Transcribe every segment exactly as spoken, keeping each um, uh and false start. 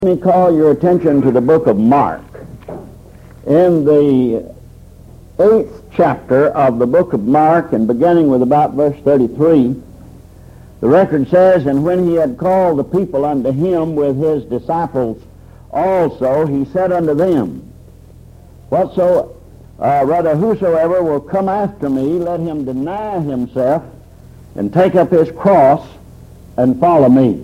Let me call your attention to the book of Mark. In the eighth chapter of the book of Mark, and beginning with about verse thirty-three, the record says, "And when he had called the people unto him with his disciples also, he said unto them, Whatso, uh, rather whosoever will come after me, let him deny himself, and take up his cross, and follow me.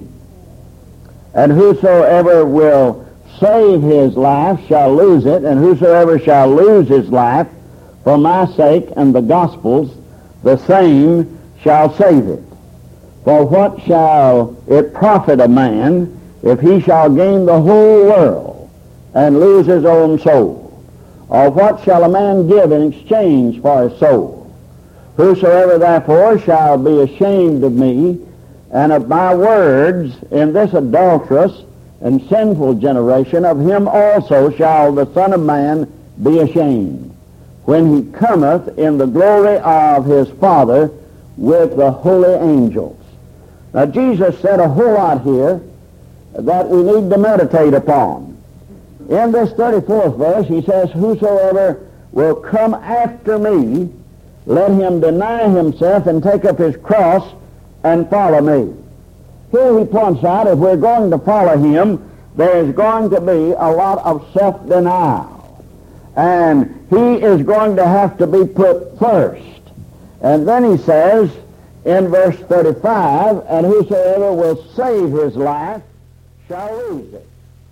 And whosoever will save his life shall lose it, and whosoever shall lose his life for my sake and the gospel's, the same shall save it. For what shall it profit a man if he shall gain the whole world and lose his own soul? Or what shall a man give in exchange for his soul? Whosoever therefore shall be ashamed of me and of my words in this adulterous and sinful generation, of him also shall the Son of Man be ashamed, when he cometh in the glory of his Father with the holy angels." Now, Jesus said a whole lot here that we need to meditate upon. In this thirty-fourth verse, he says, "Whosoever will come after me, let him deny himself and take up his cross and follow me." Here he points out, if we're going to follow him, there is going to be a lot of self-denial. And he is going to have to be put first. And then he says in verse thirty-five, "And whosoever will save his life shall lose it."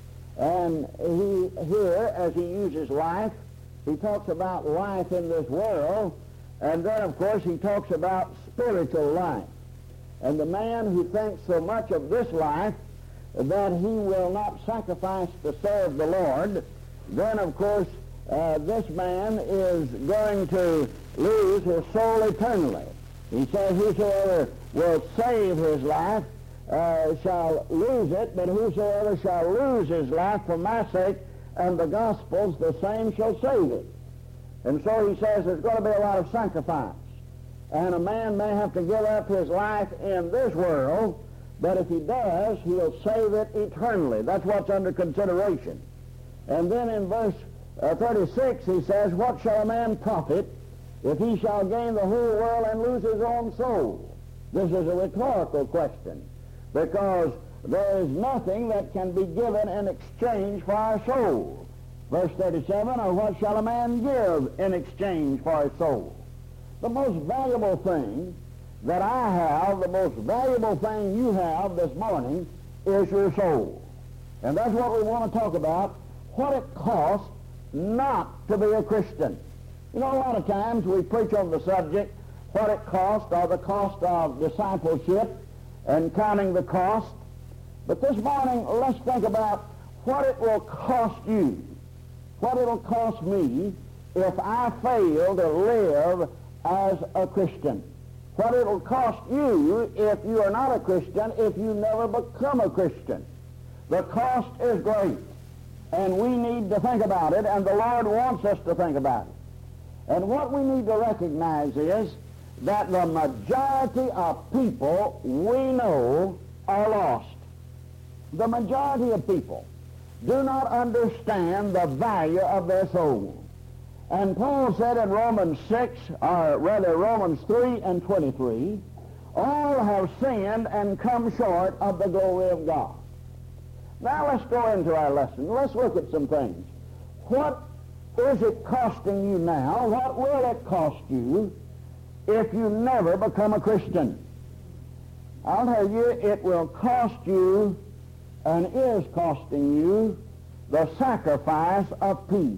And he here, as he uses life, he talks about life in this world, and then, of course, he talks about spiritual life. And the man who thinks so much of this life that he will not sacrifice to serve the Lord, then, of course, uh, this man is going to lose his soul eternally. He says, "Whosoever will save his life uh, shall lose it, but whosoever shall lose his life for my sake and the gospel's, the same shall save it." And so he says there's going to be a lot of sacrifice. And a man may have to give up his life in this world, but if he does, he'll save it eternally. That's what's under consideration. And then in verse uh, thirty-six, he says, "What shall a man profit if he shall gain the whole world and lose his own soul?" This is a rhetorical question, because there is nothing that can be given in exchange for our soul. Verse thirty-seven, "Or what shall a man give in exchange for his soul?" The most valuable thing that I have, the most valuable thing you have this morning, is your soul. And that's what we want to talk about, what it costs not to be a Christian. You know, a lot of times we preach on the subject, what it costs, or the cost of discipleship, and counting the cost. But this morning, let's think about what it will cost you, what it will cost me if I fail to live as a Christian. What it will cost you if you are not a Christian, if you never become a Christian. The cost is great, and we need to think about it, and the Lord wants us to think about it. And what we need to recognize is that the majority of people we know are lost. The majority of people do not understand the value of their soul. And Paul said in Romans six, or rather Romans three and twenty-three, "All have sinned and come short of the glory of God." Now let's go into our lesson. Let's look at some things. What is it costing you now? What will it cost you if you never become a Christian? I'll tell you, it will cost you, and is costing you, the sacrifice of peace.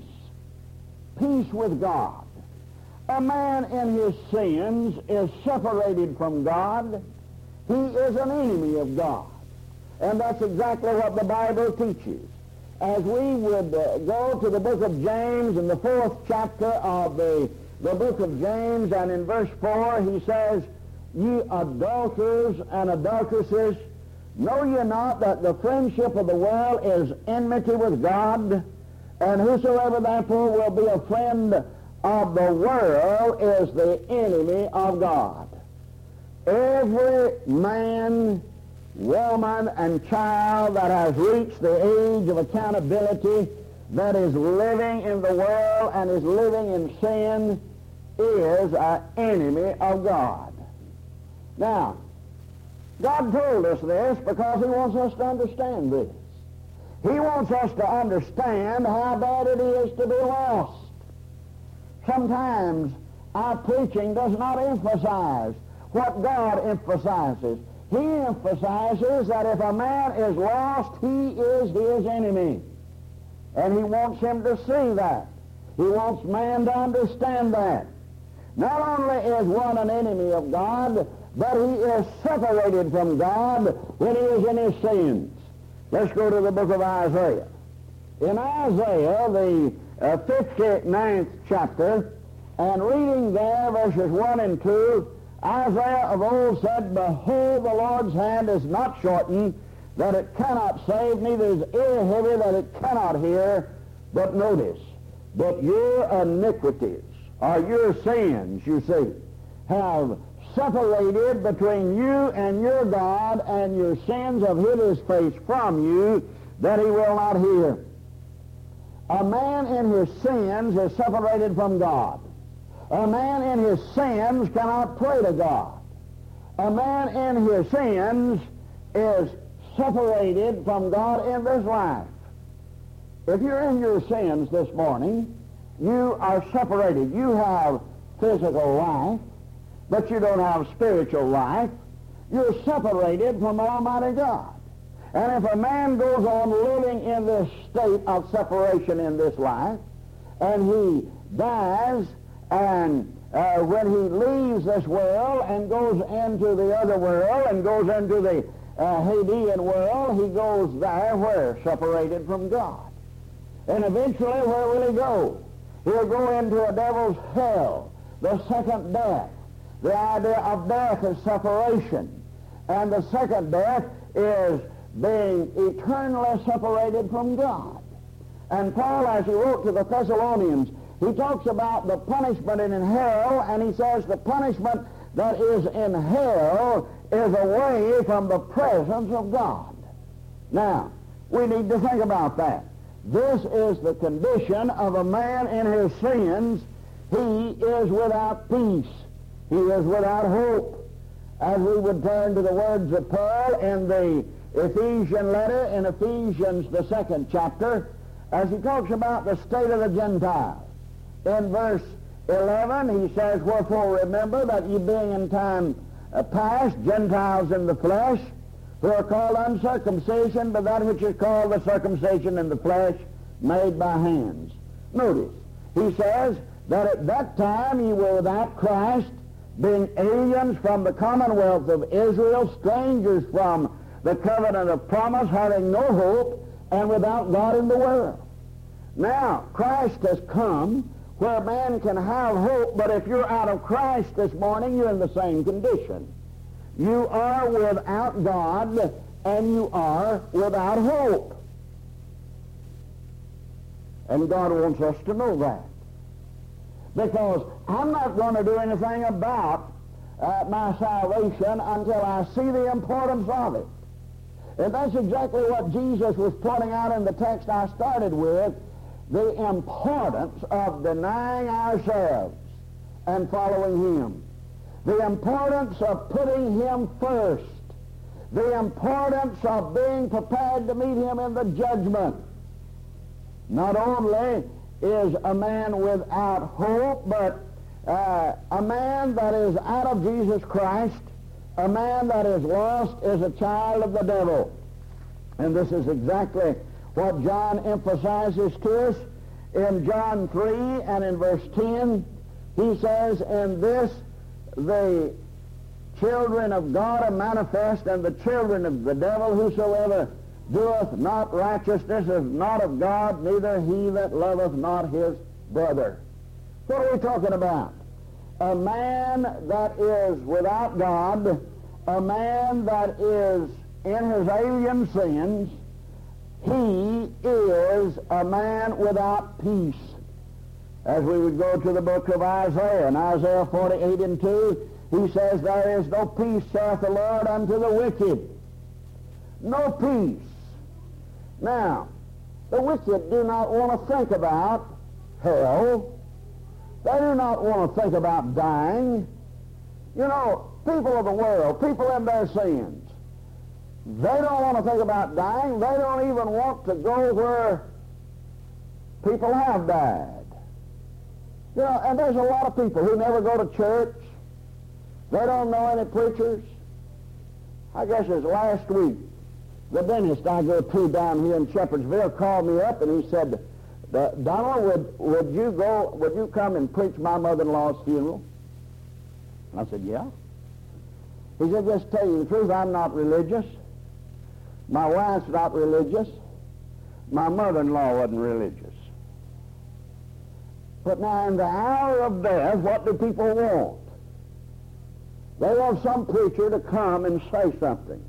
Peace with God. A man in his sins is separated from God. He is an enemy of God. And that's exactly what the Bible teaches. As we would uh, go to the book of James, in the fourth chapter of the, the book of James, and in verse four, he says, "Ye adulterers and adulteresses, know ye not that the friendship of the world is enmity with God? And whosoever therefore will be a friend of the world is the enemy of God." Every man woman and child that has reached the age of accountability, that is living in the world and is living in sin, is an enemy of God. Now, God told us this because he wants us to understand this. He wants us to understand how bad it is to be lost. Sometimes our preaching does not emphasize what God emphasizes. He emphasizes that if a man is lost, he is his enemy. And he wants him to see that. He wants man to understand that. Not only is one an enemy of God, but he is separated from God when he is in his sins. Let's go to the book of Isaiah. In Isaiah, the uh, fifty-ninth chapter, and reading there verses one and two, Isaiah of old said, Behold, the Lord's hand is not shortened, that it cannot save, neither is ear heavy, that it cannot hear. But notice, but your iniquities, or your sins, you see, have separated between you and your God, and your sins have hid his face from you, that he will not hear. A man in his sins is separated from God. A man in his sins cannot pray to God. A man in his sins is separated from God in this life. If you're in your sins this morning, you are separated. You have physical life, but you don't have spiritual life. You're separated from Almighty God. And if a man goes on living in this state of separation in this life, and he dies, and uh, when he leaves this world and goes into the other world and goes into the uh, Hadean world, he goes there where? Separated from God. And eventually, where will he go? He'll go into a devil's hell, the second death. The idea of death is separation. And the second death is being eternally separated from God. And Paul, as he wrote to the Thessalonians, he talks about the punishment in hell, and he says the punishment that is in hell is away from the presence of God. Now, we need to think about that. This is the condition of a man in his sins. He is without peace. He is without hope. As we would turn to the words of Paul in the Ephesian letter, in Ephesians, the second chapter, as he talks about the state of the Gentiles. In verse eleven, he says, Wherefore remember that ye being in time past Gentiles in the flesh, who are called uncircumcision, but that which is called the circumcision in the flesh, made by hands. Notice, he says that at that time ye were without Christ, being aliens from the commonwealth of Israel, strangers from the covenant of promise, having no hope, and without God in the world. Now, Christ has come where man can have hope, but if you're out of Christ this morning, you're in the same condition. You are without God, and you are without hope. And God wants us to know that. Because I'm not going to do anything about uh, my salvation until I see the importance of it. And that's exactly what Jesus was pointing out in the text I started with, the importance of denying ourselves and following him. The importance of putting him first. The importance of being prepared to meet him in the judgment. Not only is a man without hope, but uh, a man that is out of Jesus Christ, a man that is lost, is a child of the devil. And this is exactly what John emphasizes to us in John three and in verse ten. He says, In this the children of God are manifest, and the children of the devil. Whosoever doeth not righteousness is not of God, neither he that loveth not his brother. What are we talking about? A man that is without God, a man that is in his alien sins, he is a man without peace. As we would go to the book of Isaiah, in Isaiah forty-eight and two, he says, There is no peace, saith the Lord, unto the wicked. no peace. Now, the wicked do not want to think about hell. They do not want to think about dying. You know, people of the world, people in their sins, they don't want to think about dying. They don't even want to go where people have died. You know, and there's a lot of people who never go to church. They don't know any preachers. I guess it was last week, the dentist I go to down here in Shepherdsville called me up and he said, Donald, would, would you go, would you come and preach my mother-in-law's funeral? I said, yeah. He said, just tell you the truth, I'm not religious. My wife's not religious. My mother-in-law wasn't religious. But now in the hour of death, what do people want? They want some preacher to come and say something.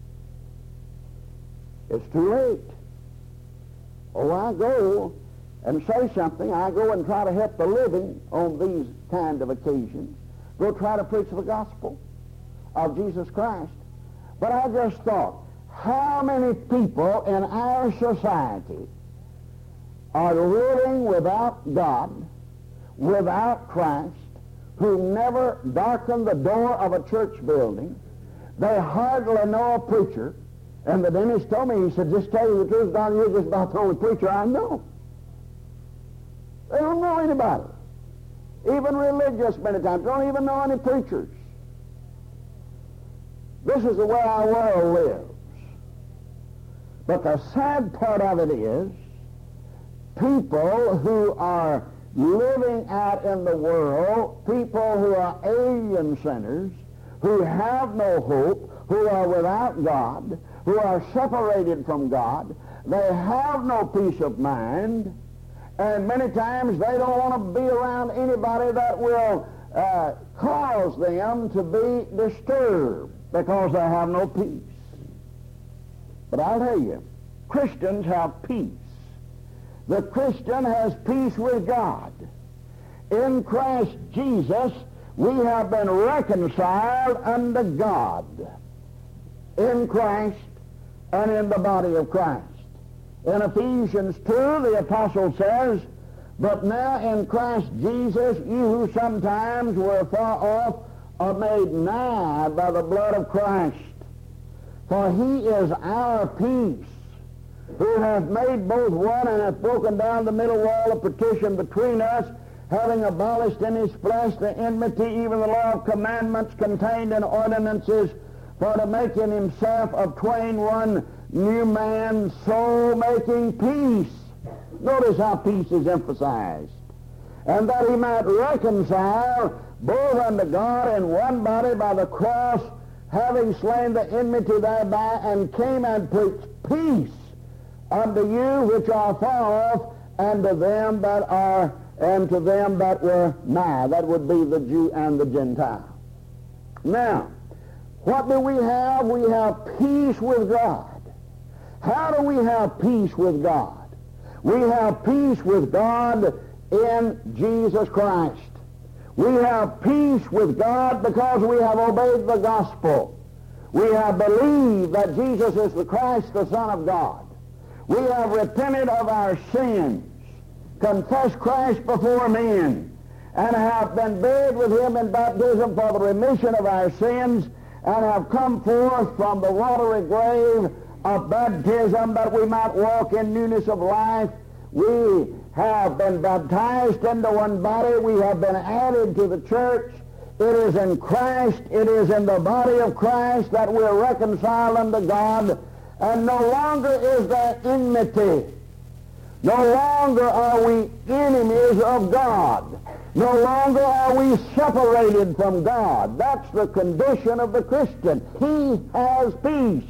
It's too late. Oh, I go and say something. I go and try to help the living on these kind of occasions. Go try to preach the gospel of Jesus Christ. But I just thought, how many people in our society are living without God, without Christ, who never darken the door of a church building? They hardly know a preacher. And the dentist told me, he said, just tell you the truth, Don, you're just about the only preacher I know. They don't know anybody. Even religious many times don't even know any preachers. This is the way our world lives. But the sad part of it is, people who are living out in the world, people who are alien sinners, who have no hope, who are without God, who are separated from God, they have no peace of mind, and many times they don't want to be around anybody that will uh, cause them to be disturbed because they have no peace. But I'll tell you, Christians have peace. The Christian has peace with God. In Christ Jesus, we have been reconciled unto God. In Christ and in the body of Christ. In Ephesians two, the apostle says, but now in Christ Jesus, you who sometimes were far off are made nigh by the blood of Christ. For he is our peace, who hath made both one and hath broken down the middle wall of partition between us, having abolished in his flesh the enmity, even the law of commandments contained in ordinances, for to make in himself of twain one new man, so making peace. Notice how peace is emphasized. And that he might reconcile both unto God in one body by the cross, having slain the enmity thereby, and came and preached peace unto you which are far off, and to them that are, and to them that were nigh. That would be the Jew and the Gentile. Now, what do we have? We have peace with God. How do we have peace with God? We have peace with God in Jesus Christ. We have peace with God because we have obeyed the gospel. We have believed that Jesus is the Christ, the Son of God. We have repented of our sins, confessed Christ before men, and have been buried with him in baptism for the remission of our sins, and have come forth from the watery grave of baptism that we might walk in newness of life. We have been baptized into one body. We have been added to the church. It is in Christ, it is in the body of Christ that we are reconciled unto God, and no longer is there enmity. No longer are we enemies of God. No longer are we separated from God. That's the condition of the Christian. He has peace.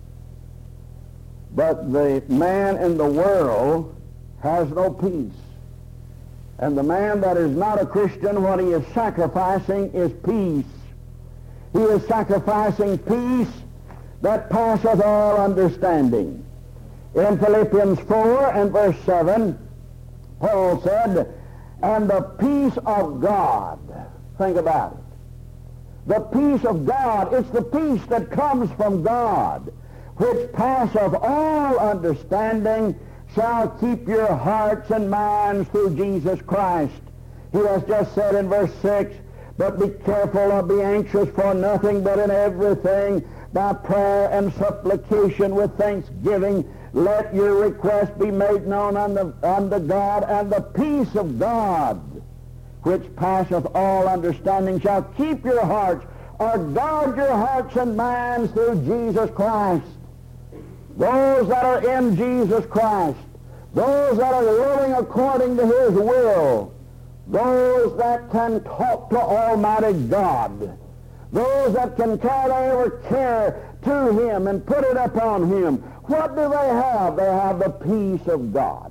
But the man in the world has no peace. And the man that is not a Christian, what he is sacrificing is peace. He is sacrificing peace that passeth all understanding. In Philippians four and verse seven, Paul said, and the peace of God, think about it. The peace of God, it's the peace that comes from God. which passeth all understanding, shall keep your hearts and minds through Jesus Christ. He has just said in verse six, but be careful or be anxious for nothing, but in everything by prayer and supplication with thanksgiving let your requests be made known unto, unto God, and the peace of God, which passeth all understanding, shall keep your hearts, or guard your hearts and minds through Jesus Christ. Those that are in Jesus Christ, those that are living according to His will, those that can talk to Almighty God, those that can carry their care to Him and put it upon Him, what do they have? They have the peace of God.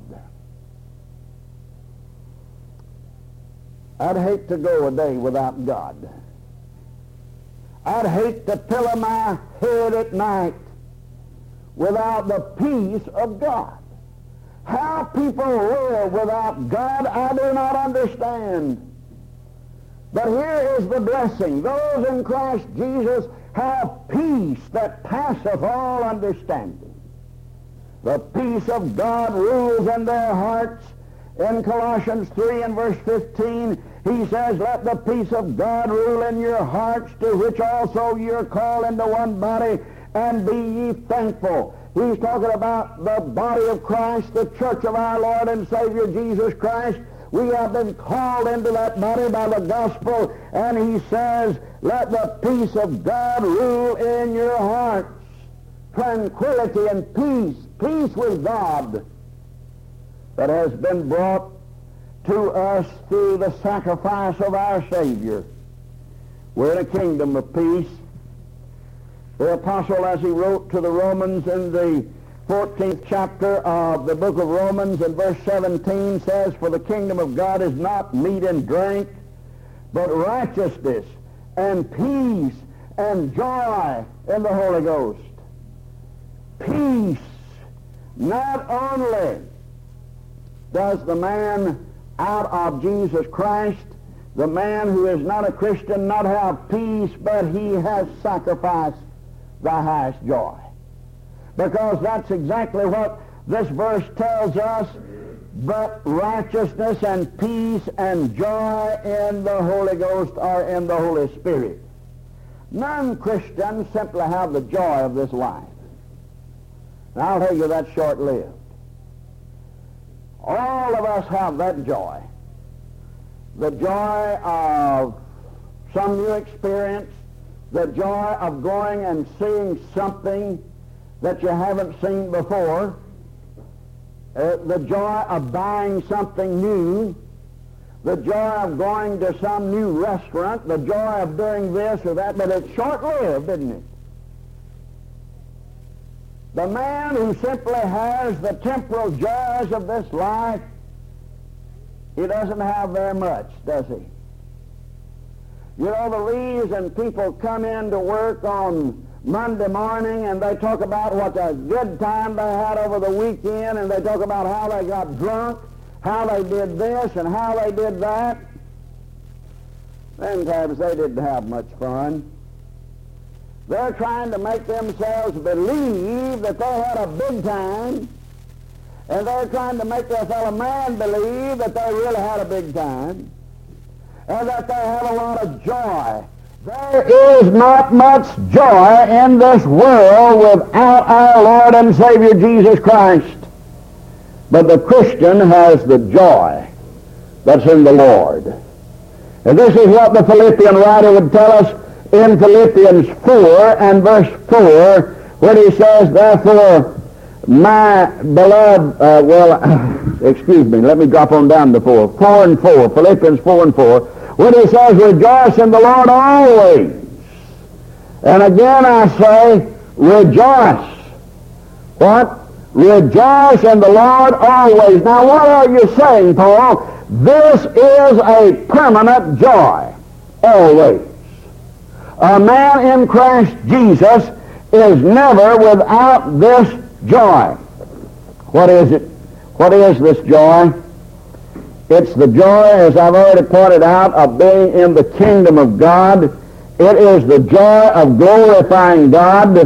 I'd hate to go a day without God. I'd hate to pillow my head at night without the peace of God. How people live without God, I do not understand. But here is the blessing. Those in Christ Jesus have peace that passeth all understanding. The peace of God rules in their hearts. In Colossians three and verse fifteen, he says, let the peace of God rule in your hearts, to which also ye are called into one body, and be ye thankful. He's talking about the body of Christ, the church of our Lord and Savior Jesus Christ. We have been called into that body by the gospel, and he says, let the peace of God rule in your hearts. Tranquility and peace, peace with God, that has been brought to us through the sacrifice of our Savior. We're in a kingdom of peace. The apostle, as he wrote to the Romans in the fourteenth chapter of the book of Romans, in verse seventeen, says, for the kingdom of God is not meat and drink, but righteousness and peace and joy in the Holy Ghost. Peace. Not only does the man out of Jesus Christ, the man who is not a Christian, not have peace, but he has sacrificed the highest joy. Because that's exactly what this verse tells us. But righteousness and peace and joy in the Holy Ghost are in the Holy Spirit. Non-Christians simply have the joy of this life. And I'll tell you that's short-lived. All of us have that joy. The joy of some new experience, the joy of going and seeing something that you haven't seen before, uh, the joy of buying something new, the joy of going to some new restaurant, the joy of doing this or that, but it's short-lived, isn't it? The man who simply has the temporal joys of this life, he doesn't have very much, does he? You know, the reason people come in to work on Monday morning and they talk about what a good time they had over the weekend, and they talk about how they got drunk, how they did this and how they did that. Sometimes they didn't have much fun. They're trying to make themselves believe that they had a big time, and they're trying to make their fellow man believe that they really had a big time, and that they had a lot of joy. There is not much joy in this world without our Lord and Savior Jesus Christ. But the Christian has the joy that's in the Lord. And this is what the Philippian writer would tell us in Philippians four and verse four, when he says, therefore, my beloved, uh, well, excuse me, let me drop on down to four. Four and four, Philippians four and four, when he says, rejoice in the Lord always. And again I say, rejoice. What? Rejoice in the Lord always. Now what are you saying, Paul? This is a permanent joy. Always. A man in Christ Jesus is never without this joy. What is it? What is this joy? It's the joy, as I've already pointed out, of being in the kingdom of God. It is the joy of glorifying God.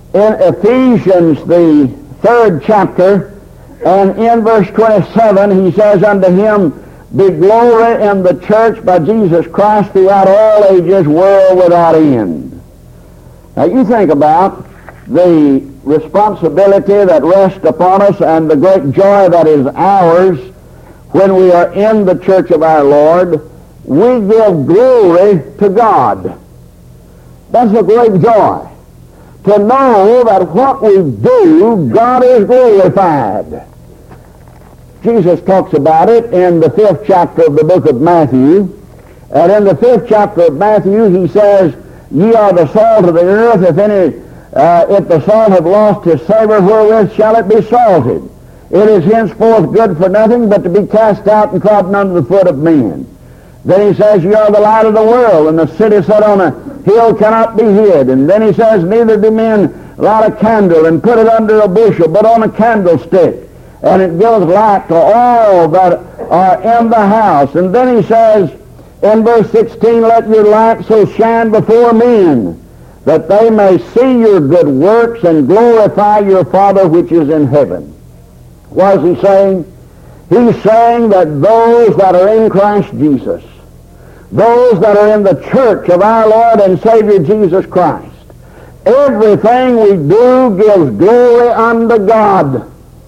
in Ephesians, the third chapter, and in verse twenty-seven, he says, "Unto him be glory in the church by Jesus Christ throughout all ages, world without end." Now you think about the responsibility that rests upon us and the great joy that is ours when we are in the church of our Lord. We give glory to God. That's a great joy, to know that what we do, God is glorified. Jesus talks about it in the fifth chapter of the book of Matthew. And in the fifth chapter of Matthew, he says, "Ye are the salt of the earth. If any, uh, if the salt have lost his savor, wherewith shall it be salted? It is henceforth good for nothing but to be cast out and trodden under the foot of men." Then he says, "Ye are the light of the world, and the city set on a hill cannot be hid." And then he says, "Neither do men light a candle and put it under a bushel, but on a candlestick, and it gives light to all that are in the house." And then he says in verse sixteen, "Let your light so shine before men, that they may see your good works and glorify your Father which is in heaven." What is he saying? He's saying that those that are in Christ Jesus, those that are in the church of our Lord and Savior Jesus Christ, everything we do gives glory unto God.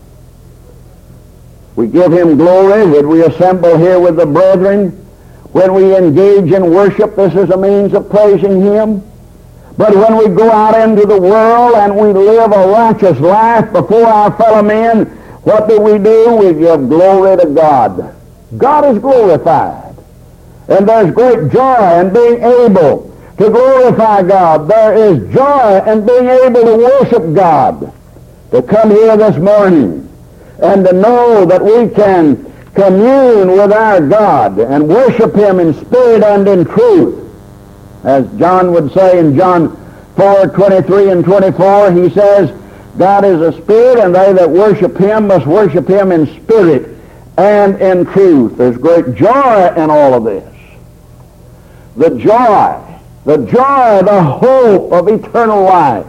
We give him glory when we assemble here with the brethren. When we engage in worship, this is a means of praising him. But when we go out into the world and we live a righteous life before our fellow men, what do we do? We give glory to God. God is glorified. And there's great joy in being able to glorify God. There is joy in being able to worship God. To come here this morning and to know that we can commune with our God and worship him in spirit and in truth. As John would say in John four, twenty-three and twenty-four, he says, "God is a spirit, and they that worship him must worship him in spirit and in truth." There's great joy in all of this. The joy, the joy, the hope of eternal life.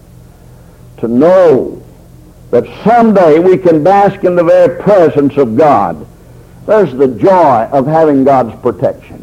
To know that someday we can bask in the very presence of God. There's the joy of having God's protection.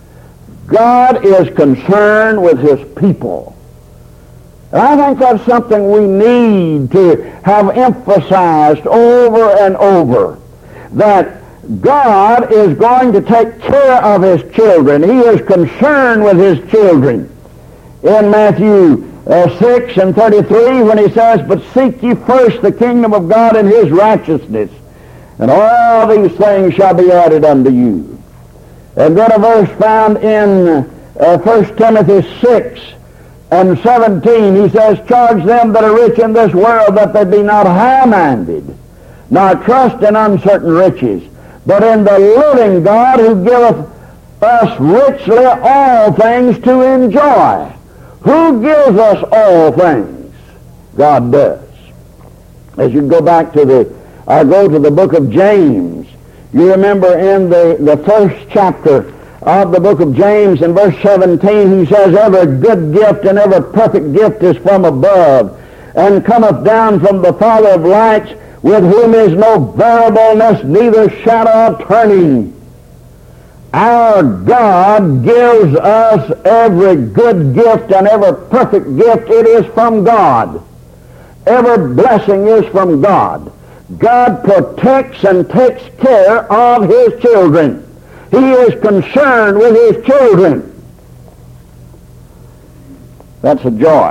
God is concerned with his people. And I think that's something we need to have emphasized over and over, that God is going to take care of his children. He is concerned with his children. In Matthew uh, six and thirty-three, when he says, "But seek ye first the kingdom of God and his righteousness, and all these things shall be added unto you." And then a verse found in uh, First Timothy six and seventeen, he says, "Charge them that are rich in this world that they be not high-minded, nor trust in uncertain riches, but in the living God who giveth us richly all things to enjoy." Who gives us all things? God does. As you go back to the, I go to the book of James, you remember in the, the first chapter of the book of James, in verse seventeen, he says, "Every good gift and every perfect gift is from above, and cometh down from the Father of lights, with whom is no variableness, neither shadow of turning." Our God gives us every good gift and every perfect gift. It is from God. Every blessing is from God. God protects and takes care of his children. He is concerned with his children. That's a joy.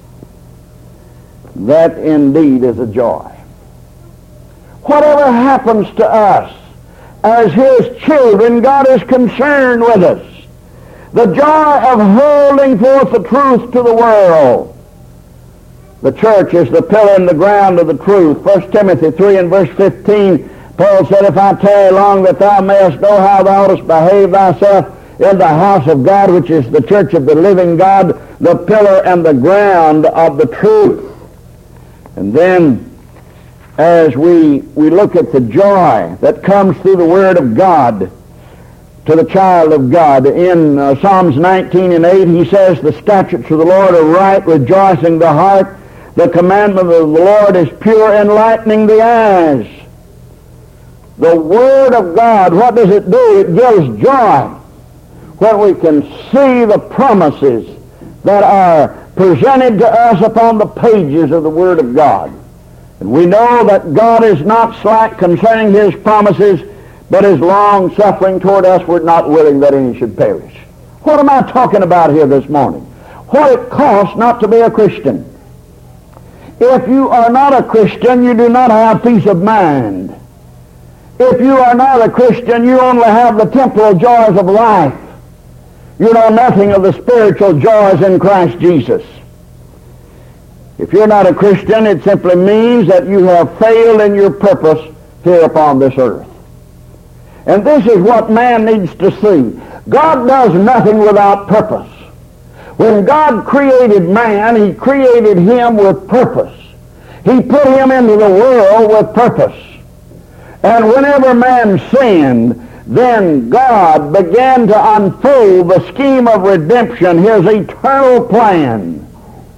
That indeed is a joy. Whatever happens to us as his children, God is concerned with us. The joy of holding forth the truth to the world. The church is the pillar and the ground of the truth. First Timothy three and verse fifteen, Paul said, "If I tarry long, that thou mayest know how thou oughtest behave thyself in the house of God, which is the church of the living God, the pillar and the ground of the truth." And then as we, we look at the joy that comes through the Word of God to the child of God, in uh, Psalms nineteen and eight, he says, "The statutes of the Lord are right, rejoicing the heart. The commandment of the Lord is pure, enlightening the eyes. The Word of God, what does it do? It gives joy when we can see the promises that are presented to us upon the pages of the Word of God. And we know that God is not slack concerning His promises, but is long-suffering toward us. We're not willing that any should perish. What am I talking about here this morning? What it costs not to be a Christian. If you are not a Christian, you do not have peace of mind. If you are not a Christian, you only have the temporal joys of life. You know nothing of the spiritual joys in Christ Jesus. If you're not a Christian, it simply means that you have failed in your purpose here upon this earth. And this is what man needs to see. God does nothing without purpose. When God created man, He created him with purpose. He put him into the world with purpose. And whenever man sinned, then God began to unfold the scheme of redemption, His eternal plan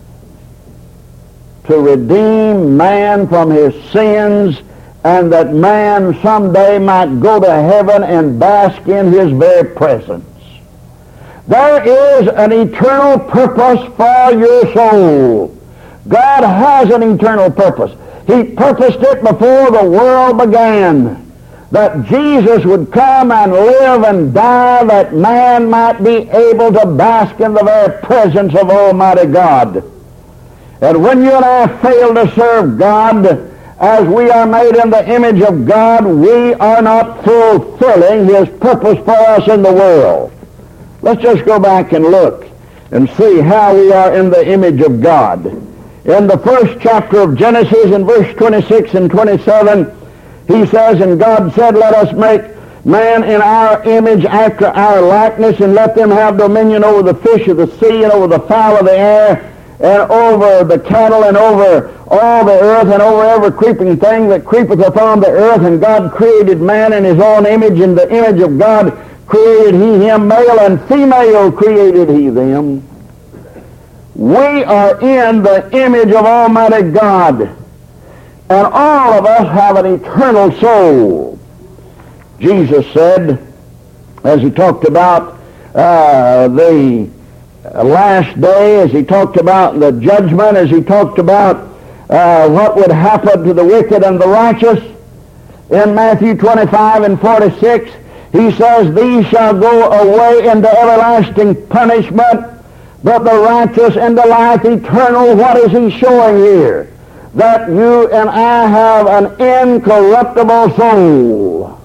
to redeem man from his sins, and that man someday might go to heaven and bask in His very presence. There is an eternal purpose for your soul. God has an eternal purpose. He purposed it before the world began, that Jesus would come and live and die, that man might be able to bask in the very presence of Almighty God. And when you and I fail to serve God as we are made in the image of God, we are not fulfilling His purpose for us in the world. Let's just go back and look and see how we are in the image of God. In the first chapter of Genesis, in verse twenty-six and twenty-seven, He says, "And God said, Let us make man in our image after our likeness, and let them have dominion over the fish of the sea, and over the fowl of the air, and over the cattle, and over all the earth, and over every creeping thing that creepeth upon the earth." And God created man in His own image. In the image of God created He him, male and female created He them. We are in the image of Almighty God, and all of us have an eternal soul. Jesus said, as He talked about uh, the last day, as He talked about the judgment, as He talked about uh, what would happen to the wicked and the righteous, in Matthew twenty-five and forty-six, He says, "These shall go away into everlasting punishment, but the righteous into life eternal." What is He showing here? That you and I have an incorruptible soul.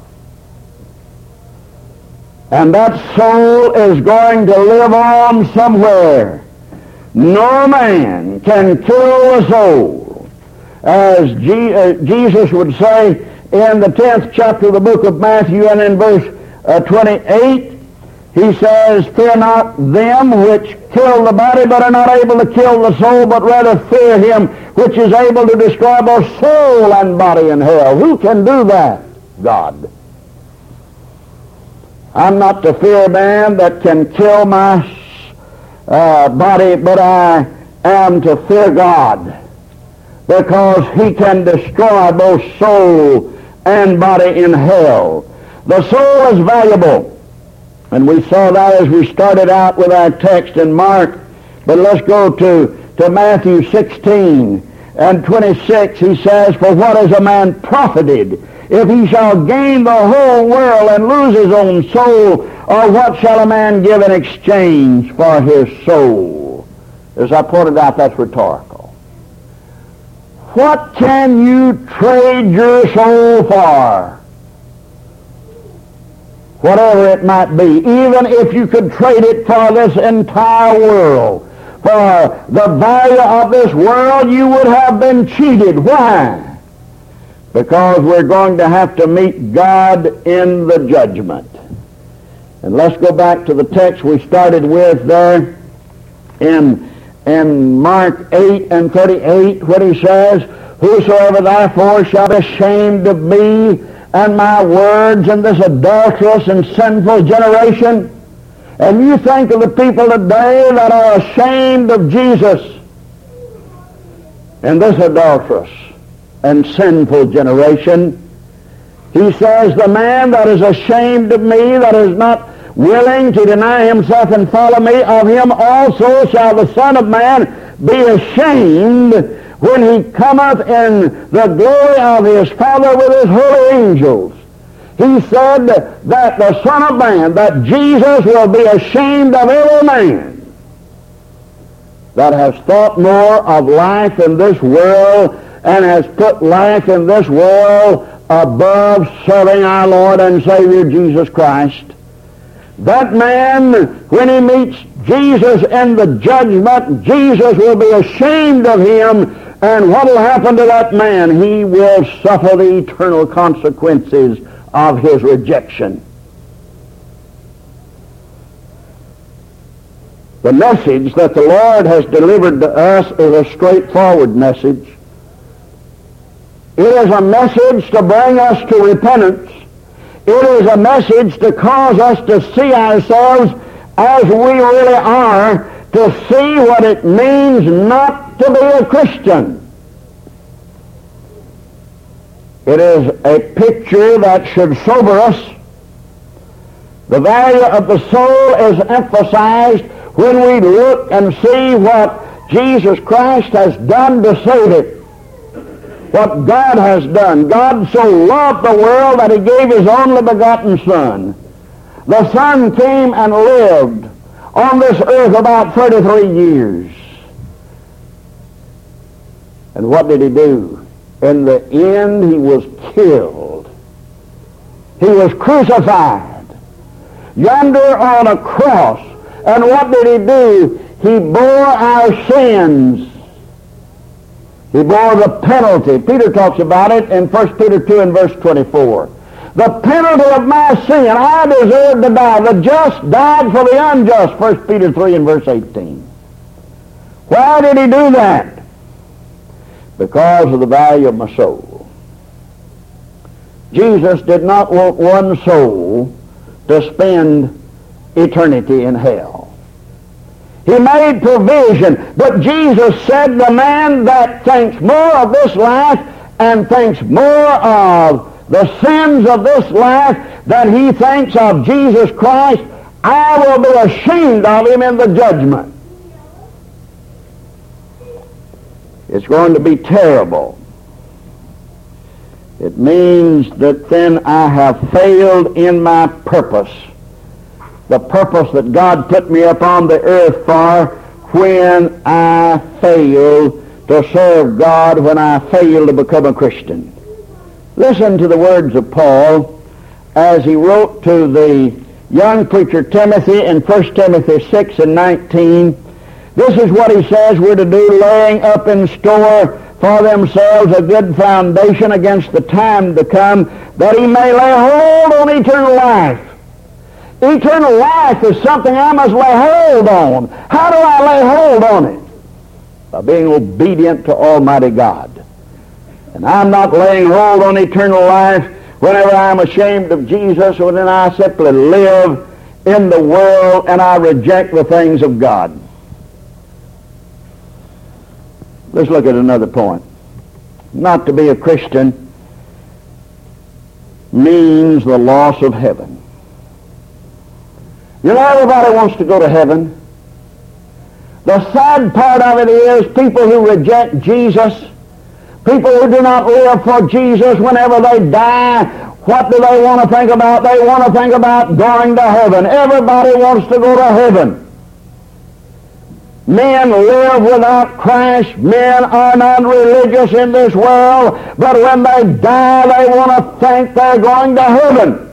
And that soul is going to live on somewhere. No man can kill the soul. As Je- uh, Jesus would say in the tenth chapter of the book of Matthew and in verse uh, twenty-eight, He says, "Fear not them which kill the body, but are not able to kill the soul, but rather fear Him which is able to destroy both soul and body in hell." Who can do that? God. I'm not to fear man that can kill my uh, body, but I am to fear God, because He can destroy both soul and body in hell. The soul is valuable. And we saw that as we started out with our text in Mark. But let's go to, to Matthew sixteen and twenty-six. He says, "For what is a man profited if he shall gain the whole world and lose his own soul? Or what shall a man give in exchange for his soul?" As I pointed out, that's rhetorical. What can you trade your soul for? Whatever it might be, even if you could trade it for this entire world, for the value of this world, you would have been cheated. Why? Because we're going to have to meet God in the judgment. And let's go back to the text we started with there in, in Mark eight and thirty-eight, when He says, "Whosoever therefore shall be ashamed of me and my words in this adulterous and sinful generation." And you think of the people today that are ashamed of Jesus. in this adulterous and sinful generation. He says, the man that is ashamed of me, that is not willing to deny himself and follow me, of him also shall the Son of Man be ashamed when he cometh in the glory of his Father with his holy angels. He said that the Son of Man, that Jesus will be ashamed of every man that has thought more of life in this world and has put life in this world above serving our Lord and Savior Jesus Christ. That man, when he meets Jesus in the judgment, Jesus will be ashamed of him, and what will happen to that man? He will suffer the eternal consequences of his rejection. The message that the Lord has delivered to us is a straightforward message. It is a message to bring us to repentance. It is a message to cause us to see ourselves as we really are, to see what it means not to be a Christian. It is a picture that should sober us. The value of the soul is emphasized when we look and see what Jesus Christ has done to save it. What God has done. God so loved the world that he gave his only begotten Son. The Son came and lived on this earth about thirty-three years. And what did he do? In the end, he was killed. He was crucified yonder on a cross. And what did he do? He bore our sins. He bore the penalty. Peter talks about it in First Peter two and verse twenty-four. The penalty of my sin. I deserve to die. The just died for the unjust. First Peter three and verse eighteen. Why did he do that? Because of the value of my soul. Jesus did not want one soul to spend eternity in hell. He made provision, but Jesus said the man that thinks more of this life and thinks more of the sins of this life than he thinks of Jesus Christ, I will be ashamed of him in the judgment. It's going to be terrible. It means that then I have failed in my purpose. The purpose that God put me upon the earth for, when I fail to serve God, when I fail to become a Christian. Listen to the words of Paul as he wrote to the young preacher Timothy in First Timothy six and nineteen. This is what he says we're to do, laying up in store for themselves a good foundation against the time to come, that he may lay hold on eternal life. Eternal life is something I must lay hold on. How do I lay hold on it? By being obedient to Almighty God. And I'm not laying hold on eternal life whenever I'm ashamed of Jesus, or then I simply live in the world and I reject the things of God. Let's look at another point. Not to be a Christian means the loss of heaven. You know, everybody wants to go to heaven. The sad part of it is people who reject Jesus, people who do not live for Jesus, whenever they die, what do they want to think about? They want to think about going to heaven. Everybody wants to go to heaven. Men live without Christ. Men are not religious in this world, but when they die, they want to think they're going to heaven.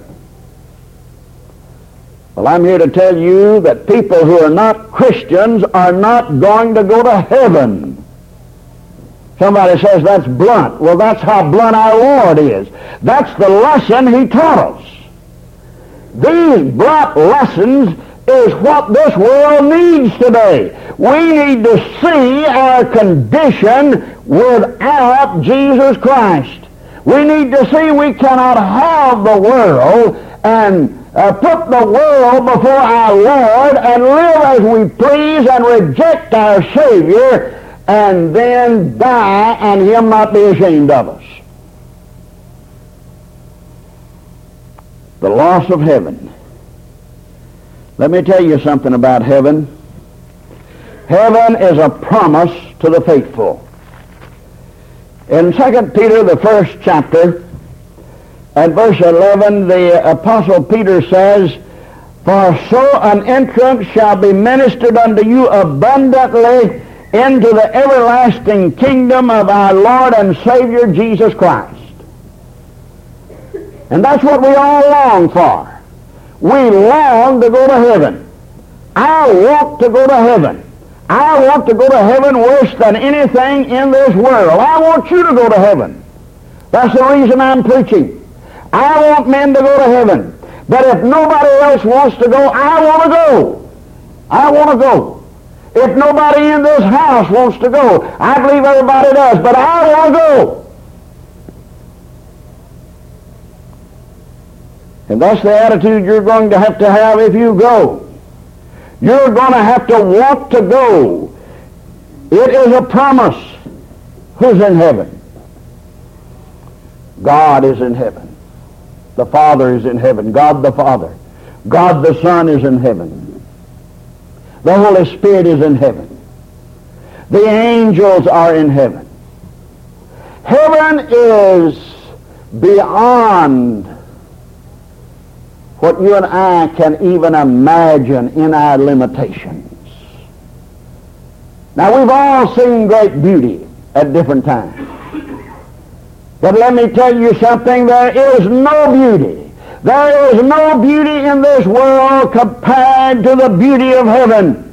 Well, I'm here to tell you that people who are not Christians are not going to go to heaven. Somebody says that's blunt. Well, that's how blunt our Lord is. That's the lesson he taught us. These blunt lessons is what this world needs today. We need to see our condition without Jesus Christ. We need to see we cannot have the world and Uh, put the world before our Lord and live as we please and reject our Savior and then die and him not be ashamed of us. The loss of heaven. Let me tell you something about heaven. Heaven is a promise to the faithful. In Second Peter, the first chapter, at verse eleven, the Apostle Peter says, "For so an entrance shall be ministered unto you abundantly into the everlasting kingdom of our Lord and Savior Jesus Christ." And that's what we all long for. We long to go to heaven. I want to go to heaven. I want to go to heaven worse than anything in this world. I want you to go to heaven. That's the reason I'm preaching. I want men to go to heaven. But if nobody else wants to go, I want to go. I want to go. If nobody in this house wants to go, I believe everybody does, but I want to go. And that's the attitude you're going to have to have if you go. You're going to have to want to go. It is a promise. Who's in heaven? God is in heaven. The Father is in heaven. God the Father. God the Son is in heaven. The Holy Spirit is in heaven. The angels are in heaven. Heaven is beyond what you and I can even imagine in our limitations. Now, we've all seen great beauty at different times. But let me tell you something, there is no beauty. There is no beauty in this world compared to the beauty of heaven.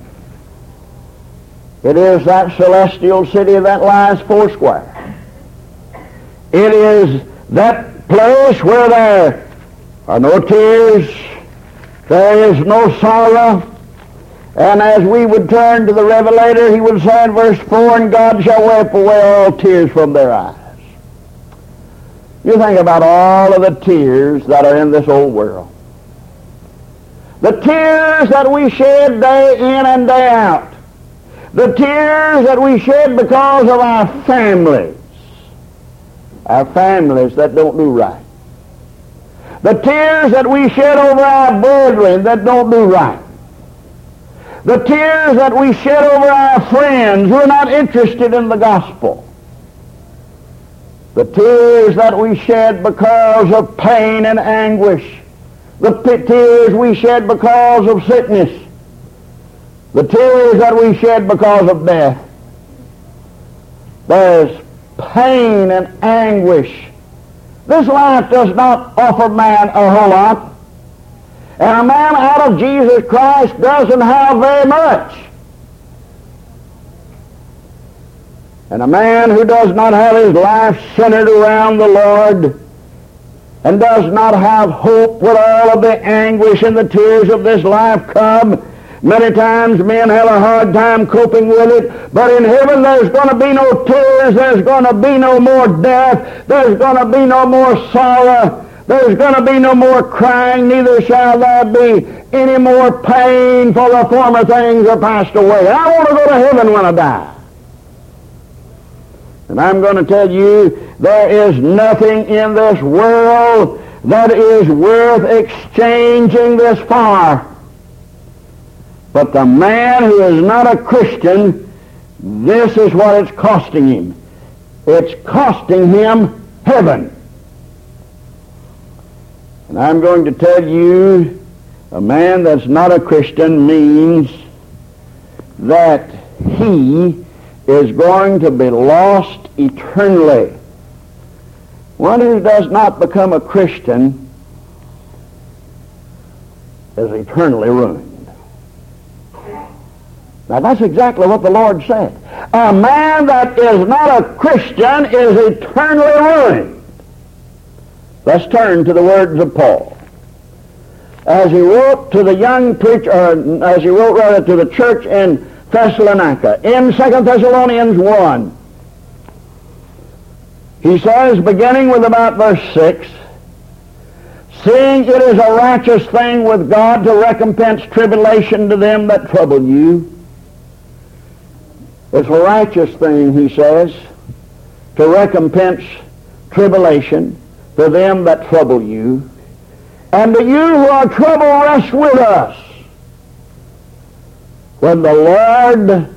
It is that celestial city that lies foursquare. It is that place where there are no tears, there is no sorrow, and as we would turn to the Revelator, he would say in verse four, "And God shall wipe away all tears from their eyes." You think about all of the tears that are in this old world. The tears that we shed day in and day out. The tears that we shed because of our families. Our families that don't do right. The tears that we shed over our brethren that don't do right. The tears that we shed over our friends who are not interested in the gospel. The tears that we shed because of pain and anguish. The tears we shed because of sickness. The tears that we shed because of death. There's pain and anguish. This life does not offer man a whole lot. And a man out of Jesus Christ doesn't have very much. And a man who does not have his life centered around the Lord and does not have hope when all of the anguish and the tears of this life come, many times men have a hard time coping with it, but in heaven there's going to be no tears, there's going to be no more death, there's going to be no more sorrow, there's going to be no more crying, neither shall there be any more pain, for the former things are passed away. I want to go to heaven when I die. And I'm going to tell you, there is nothing in this world that is worth exchanging this for. But the man who is not a Christian, this is what it's costing him. It's costing him heaven. And I'm going to tell you, a man that's not a Christian means that he is going to be lost eternally. One who does not become a Christian is eternally ruined. Now that's exactly what the Lord said. A man that is not a Christian is eternally ruined. Let's turn to the words of Paul. As he wrote to the young preacher, or as he wrote rather to the church in Thessalonica, in Second Thessalonians one, he says, beginning with about verse six, "Seeing it is a righteous thing with God to recompense tribulation to them that trouble you, It's a righteous thing, he says, to recompense tribulation to them that trouble you, and to you who are troubled rest with us. When the Lord,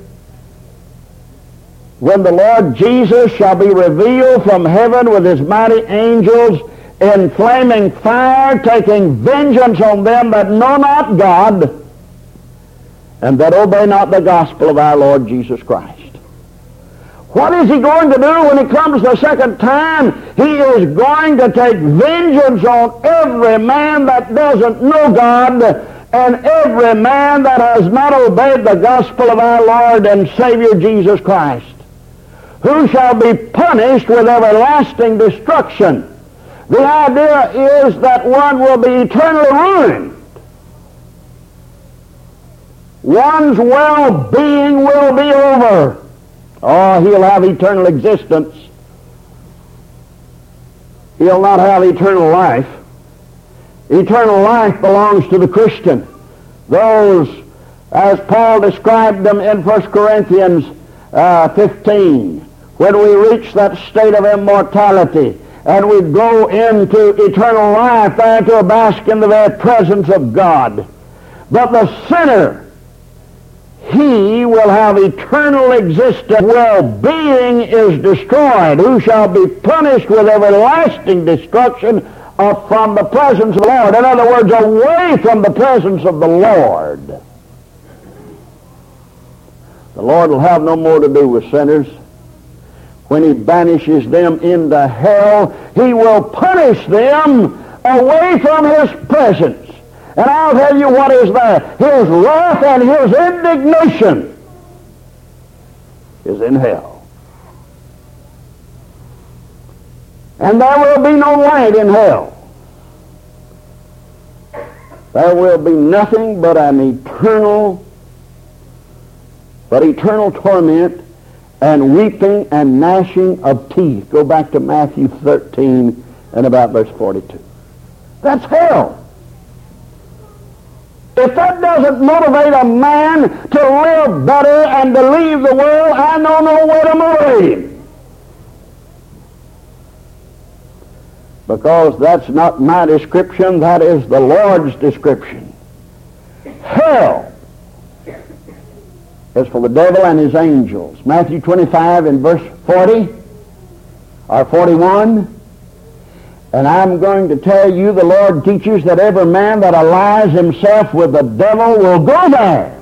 when the Lord Jesus shall be revealed from heaven with his mighty angels in flaming fire, taking vengeance on them that know not God, and that obey not the gospel of our Lord Jesus Christ. What is he going to do when he comes the second time? He is going to take vengeance on every man that doesn't know God and every man that has not obeyed the gospel of our Lord and Savior Jesus Christ, who shall be punished with everlasting destruction. The idea is that one will be eternally ruined. One's well-being will be over. Oh, he'll have eternal existence. He'll not have eternal life. Eternal life belongs to the Christian. Those, as Paul described them in First Corinthians uh, fifteen, when we reach that state of immortality and we go into eternal life, there to bask in the very presence of God. But the sinner, he will have eternal existence. Well-being is destroyed, who shall be punished with everlasting destruction of, from the presence of the Lord. In other words, away from the presence of the Lord. The Lord will have no more to do with sinners. When he banishes them into hell, he will punish them away from his presence. And I'll tell you what is there. His wrath and his indignation is in hell. And there will be no light in hell. There will be nothing but an eternal, but eternal torment and weeping and gnashing of teeth. Go back to Matthew thirteen and about verse forty-two. That's hell. If that doesn't motivate a man to live better and to leave the world, I don't know where to motivate him. Because that's not my description, that is the Lord's description. Hell is for the devil and his angels. Matthew twenty-five and verse forty or forty-one. And I'm going to tell you, the Lord teaches that every man that allies himself with the devil will go there.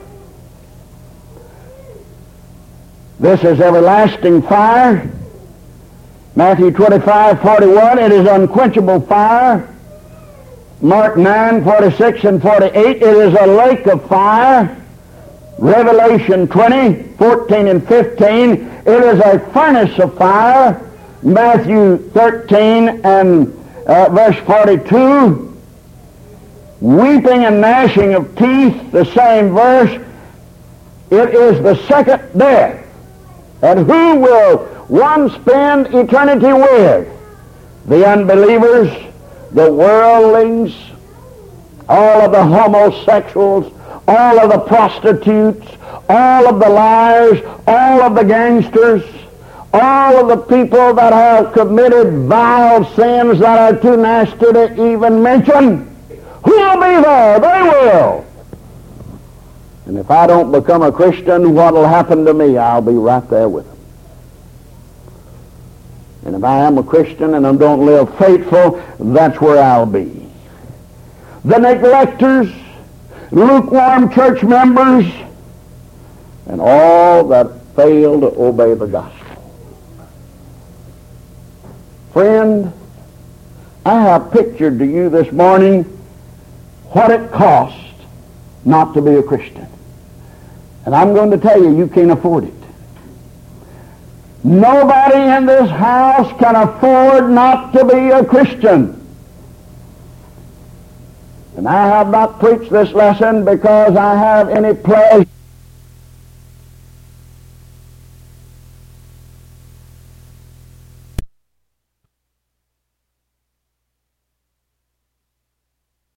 This is everlasting fire. Matthew twenty-five, forty-one, it is unquenchable fire. Mark nine, forty-six and forty-eight, it is a lake of fire. Revelation twenty, fourteen and fifteen, it is a furnace of fire. Matthew thirteen and uh, verse forty-two, weeping and gnashing of teeth, the same verse. It is the second death. And who will one spend eternity with? The unbelievers, the worldlings, all of the homosexuals, all of the prostitutes, all of the liars, all of the gangsters, all of the people that have committed vile sins that are too nasty to even mention. Who will be there? They will. And if I don't become a Christian, what will happen to me? I'll be right there with them. And if I am a Christian and I don't live faithful, that's where I'll be. The neglectors, lukewarm church members, and all that fail to obey the gospel. Friend, I have pictured to you this morning what it costs not to be a Christian. And I'm going to tell you, you can't afford it. Nobody in this house can afford not to be a Christian. And I have not preached this lesson because I have any pleasure